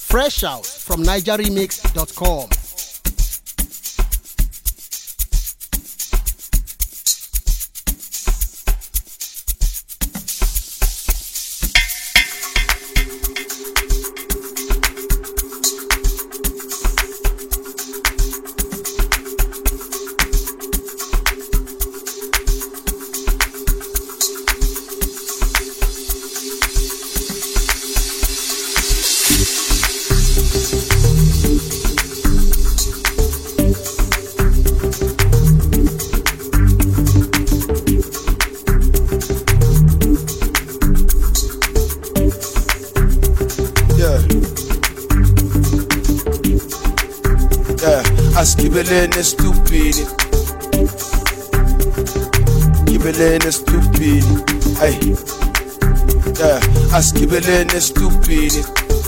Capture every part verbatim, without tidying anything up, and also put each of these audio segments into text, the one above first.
Fresh out from niger remix dot com. Askibelene stupidi, Kibelene stupidi, ay, yeah. Askibelene stupidi,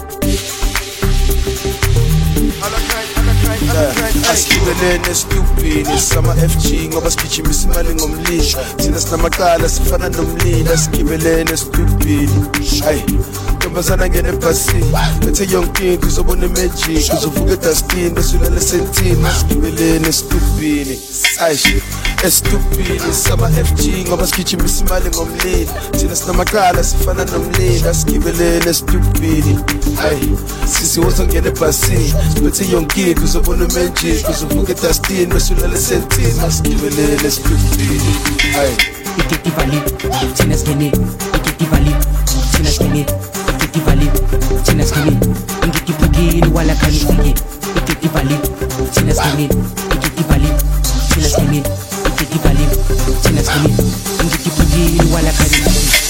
yeah. Askibelene stupidi, sama F G ngoba sigijimise imali ngomlisho, thina sinamakala sifana nomlilo. Askibelene stupidi, ay. Ntombazana ngene ebhasini bethe yonke into uzobona magic, uzovuka edustini besulele sentini. Askibelene stupini, ayi estupini, sama F G ngoba sigijimise imali ngomlilo, thina sinamakala sifana nomlilo. Askibelene stupini, ayi sisi uzongena ebhasini bethe yonke into uzobona magic, uzovuka edustini besulele sentini. Askibelene stupini, ayi ikidivali thina skene, ikidivali thina skene, ikidivali thina skene, ngidipukile wala khalifike. Ikidivali thina skene, ikidivali thina skene, ikidivali thina skene, ngidipukile wala khalifike.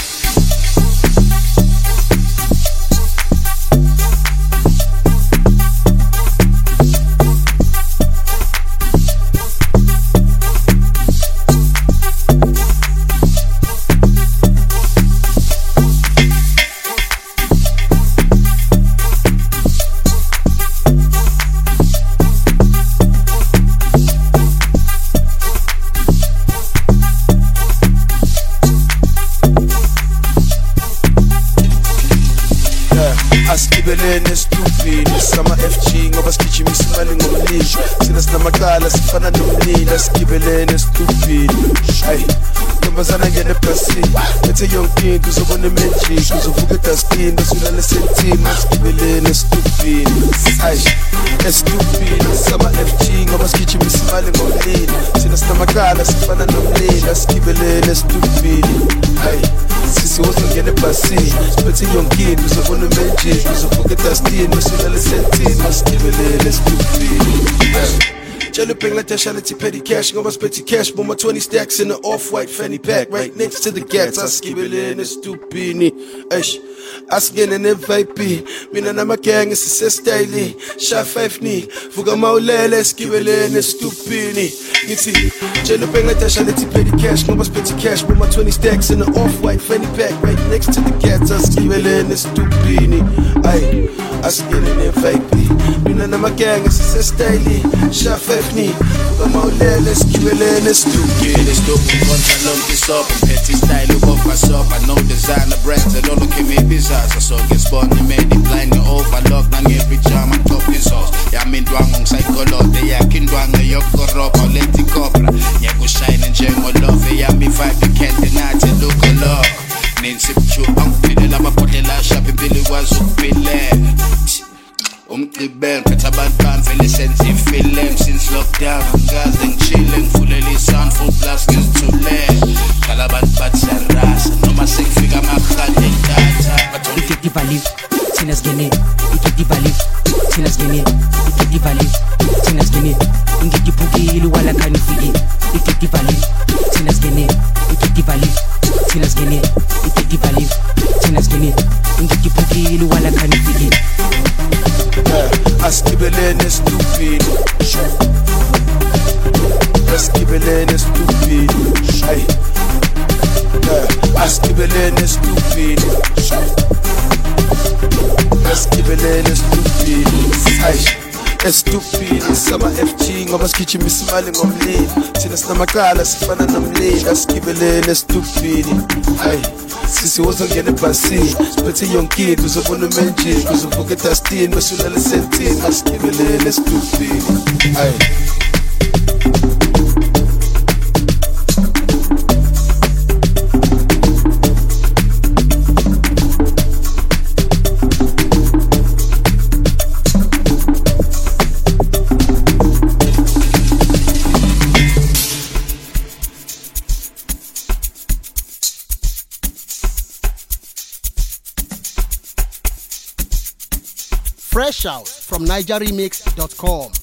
Askibelene stupidi, sama F G ngoba sigijimise imali ngomlisho, thina sinamakala sifana nomlilo. Askibelene stupidi, ay. Ntombazana ngene ebhasini bethe yonke into uzobona magic, uzovuka edustini besulele sentini. Askibelene stupidi, ay. Estupidi, sama F G ngoba sigijimise imali ngomlilo, thina sinamakala sifana nomlilo. Askibelene stupidi, ay. Sisi uzongena ebhasini bethe yonke into uzobona magic, uzovuka edustini besulele sentini. Askibelene stupidi, ay. Jelly ping like that shot at petty cash, ngoba petty cash, but my twenty stacks in the off-white fanny pack, right next to the gas. Askibelene stupini, eish. Asingene V I P, mina namagang isisestyle, sha five ni, vuka mawulele. Askibelene stupini, ngithi jelly ping like that shot at petty cash, ngoba petty cash, but my twenty stacks in the off-white fanny pack, right next to the gas. Askibelene stupini, ay. Asingene V I P, mina namagang isisestyle, sha five ni, vuka mawulele. Askibelene stupini, stupid contra long this up, petty style of us up. I know designer brands, they don't look at me bizarre. I saw get spawned, they made it blind, you overlock, nang every jam and top this house. Ya min dwang ng psychology, ya kin dwang ng yok korop, I'll let it copra. Ya go shine and jeng o love, ya mi vibe, you can't deny it, look a lot. Nin sip chu, ang pinila mapotela, shopping billy was upile. Umtibel, katabantan, feel sensitive feeling. Since lockdown, ang gas, ang chilling. Fully sound, full blast, gets too late. Kalaban bat sa rasa, no masig figa makakading data. Ikidivali thina skene, ikidivali thina skene, ikidivali thina skene, ngidipukile wala khalifike. Ikidivali thina skene, ikidivali thina skene, ikidivali thina skene, ngidipukile wala khalifike. Askibelene stupidi, Askibelene stupidi, ay. Askibelene stupidi, Askibelene stupidi, ay. Estupidi, sama F G ngoba sigijimise imali ngomlilo, thina sinamakala sifana nomlilo. Askibelene stupidi, ay. sisi wozongena ebhasini siphethe yonkid uzobona umenjini uzovuka edustini basulala esentini masigibelele esitubhini ayi Fresh out from Niger Remix dot com.